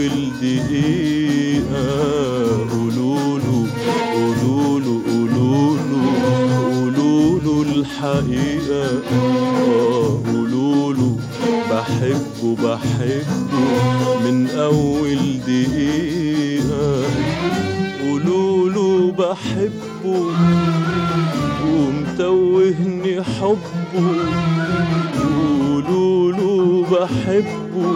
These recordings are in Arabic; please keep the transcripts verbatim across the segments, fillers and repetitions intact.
أول دقيقة قولوله قولوله قولوله قولوله الحقيقة، قولوله بحبه بحبه من أول دقيقة، قولوله بحبه ومتوهني حبه، قولوله بحبه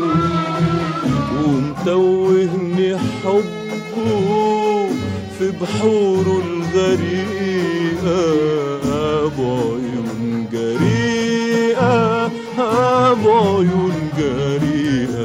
ومتوهني حبه في بحوره الغريقة، بعيون جريئة بعيون جريئة.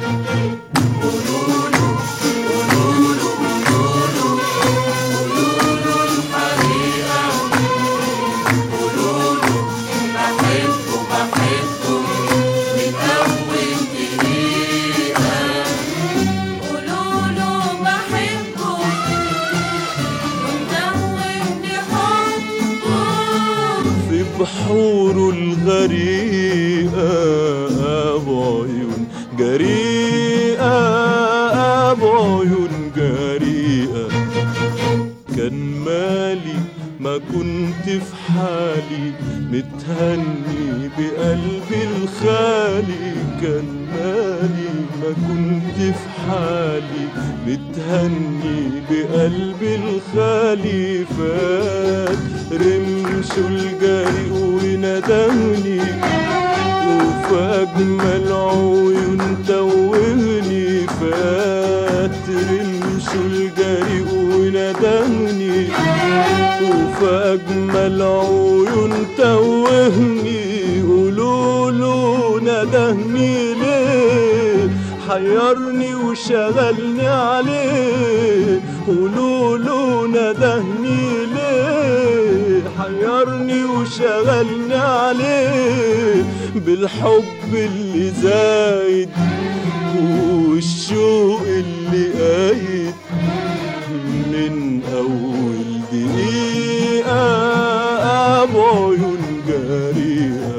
بحوره الغريقة بعيون جريئة بعيون جريئة. كان مالي ما كنت في حالي متهني بقلبي الخالي، كان مالي ما كنت في حالي متهني بقلبي الخالي، فات رمشه الجريء وندهني وفي أجمل عيون توهني، فات رمشه الجريء وندهني وفي أجمل عيون توهني، قولوله ندهني ليه حيرني وشغلني عليه، قولوله ندهني ليه حيرني وشغلني عليه، بالحب اللي زايد والشوق اللي قايد من أول دقيقة بعيون جريئة.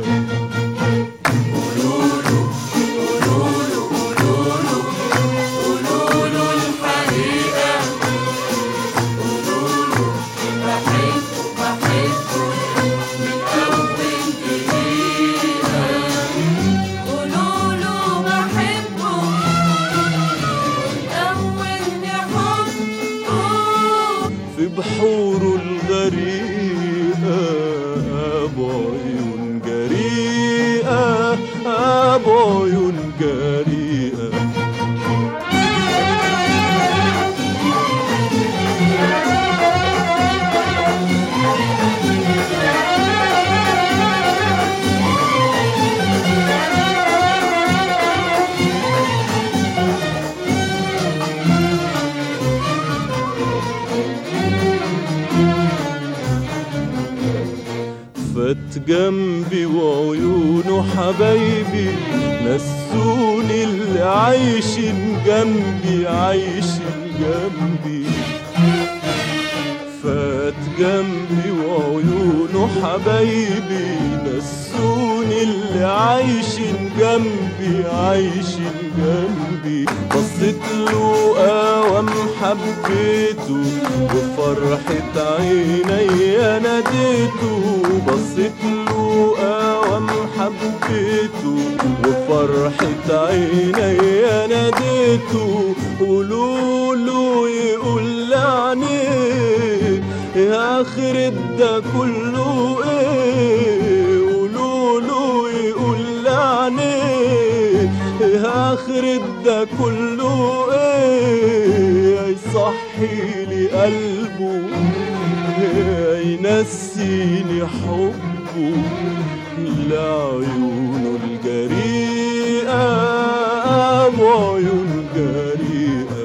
في بحوره الغريقة بعيون جريئة بعيون جريئة. فات جنبي وعيونه حبايبي نسوني اللي عايشين جنبي عايشين جنبي، فات جنبي وعيونه حبايبي نسوني اللي عايشين جنبي عايشين جنبي، بصيت له قوام حبيته وفرحة عيني ناديته، بصيت له قوام حبيته وفرحة عيني ناديته، قولوله يقول لعنيه يا آخرة ده كله ايه، قولوله يقول لعنيه يا آخرة ده كله ايه، يصحي لي قلبه ينسيني حبه لعيونه الجريئة بعيون جريئة.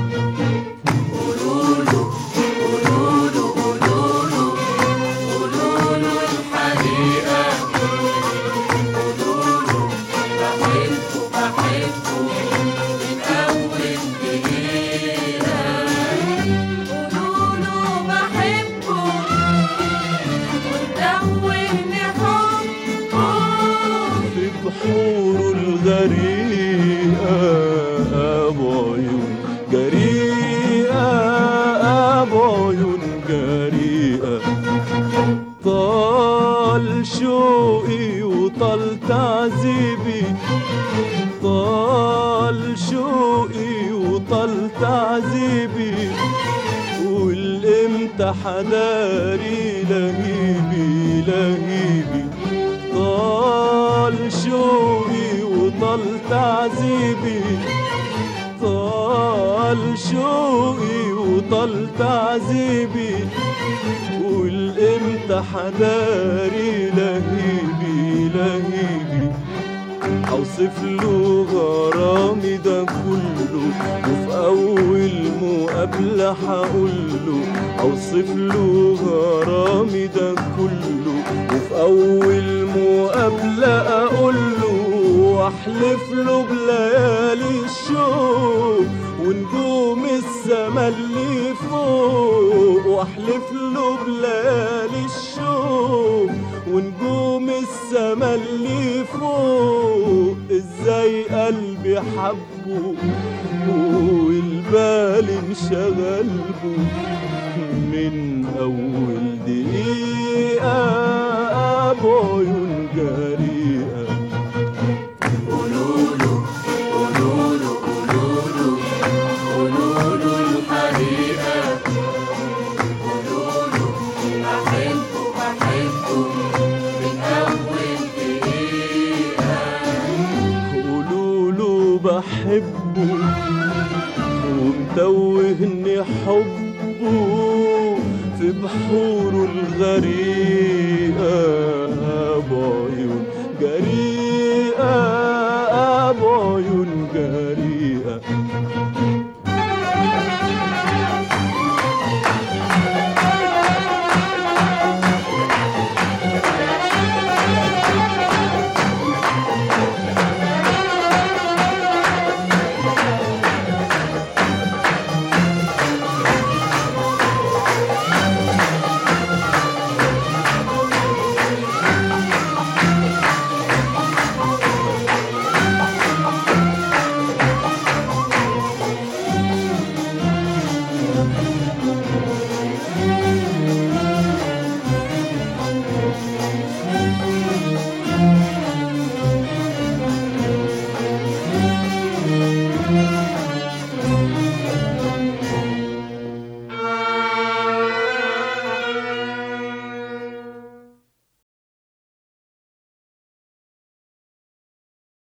قولوله قولوله قولوله قولوله الحقيقة، قولوله بحبه بحبه من أول دقيقة، قولوله بحبه وتدوبني حبه في بحور وطال تعذيبي، والامتى حداري لهيبي لهيبي. طال شوقي وطال تعذيبي، طال شوقي وطال تعذيبي، والامتى حداري لهيبي لهيبي. اوصف له غرامي ده كله، وفي اول مقابله هقوله. اوصف له غرامي ده كله، وفي اول مقابله اقوله. واحلف له بليالي الشوق ونجوم السما اللي فوق. واحلف له بليالي الشوق ونجوم السما اللي فوق. ازاي قلبي حبه والبال انشغل بو، من اول دقيقة بعيون جريئة. قولوله قولوله قولوله قولوله الحقيقة. قولوله بحبه بحبه من أول دقيقة. قولوله بحبه ومتوهني حبه في بحوره الغريقة بعيون جريئة.